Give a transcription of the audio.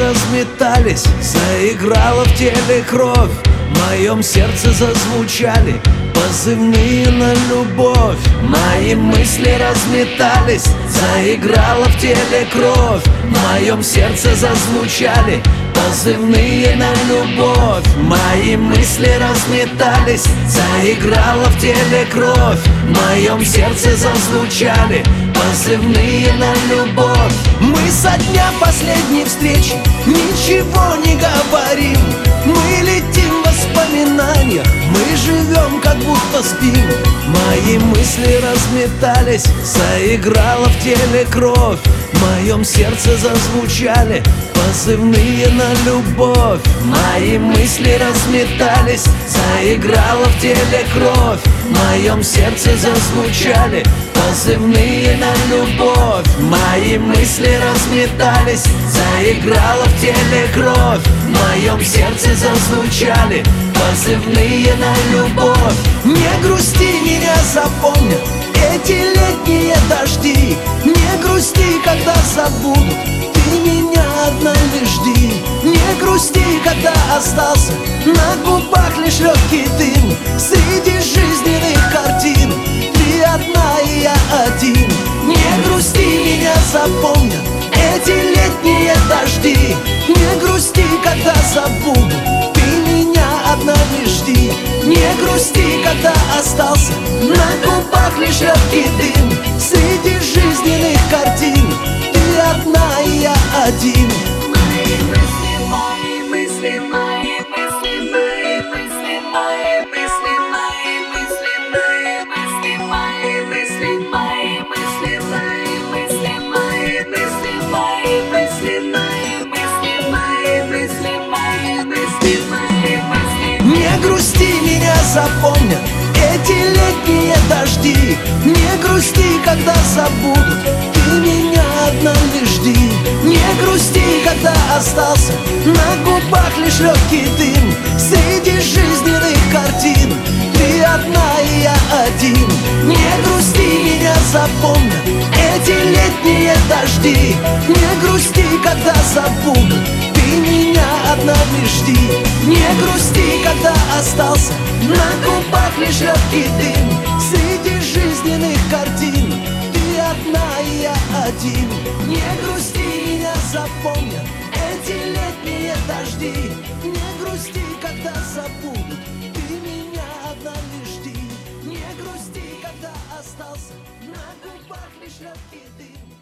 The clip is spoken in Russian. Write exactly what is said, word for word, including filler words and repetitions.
разметались, заиграла в теле кровь. В моем сердце зазвучали позывные на любовь. Мои мысли разметались, заиграла в теле кровь. В моем сердце зазвучали позывные на любовь. Мои мысли разметались, заиграла в теле кровь. В моем сердце зазвучали позывные на любовь. Мы со дня последней встречи ничего не говорим. Мы летим в воспоминаниях, мы живем, как будто спим. Мои мысли разметались, заиграла в теле кровь. В моем сердце зазвучали позывные на любовь. Мои мысли разметались, заиграла в теле кровь. В моем сердце зазвучали позывные на любовь. Мои мысли разметались, заиграла в теле кровь. В моем сердце зазвучали позывные на любовь. Не грусти, меня запомнят эти летние дожди. Не грусти, когда забудут, ты меня однажды жди. Не грусти, когда остался на губах лишь легкий дым. Среди жизненных картин ты одна и я один. Не грусти, меня запомнят эти летние дожди. Не грусти, когда забудут, ты меня однажды жди. Не грусти, когда остался на губах лишь легкий дым. Среди жизненных картин ты одна и я один. Мои мысли, мои мысли, мои мысли, мои мысли, мои мысли, мои мысли, мои мысли, мои мысли, мои мысли, мои мысли, мои мысли, мои мысли, мои мысли, мои мысли, мои мысли, мои мысли. Не грусти, меня запомнят эти летние дожди. Не грусти, когда забудут, ты меня однажды жди. Не грусти, когда остался на губах лишь легкий дым. Среди жизненных картин ты одна и я один. Не грусти, меня запомнят эти летние дожди. Не грусти, когда забудут, ты меня однажды жди. Не грусти, когда остался на губах лишь легкий дым. Среди жизненных картин ты одна и я один. Не грусти, меня запомнят эти летние дожди. Не грусти, когда забудут, ты меня однажды жди. Не грусти, когда остался на губах лишь легкий дым.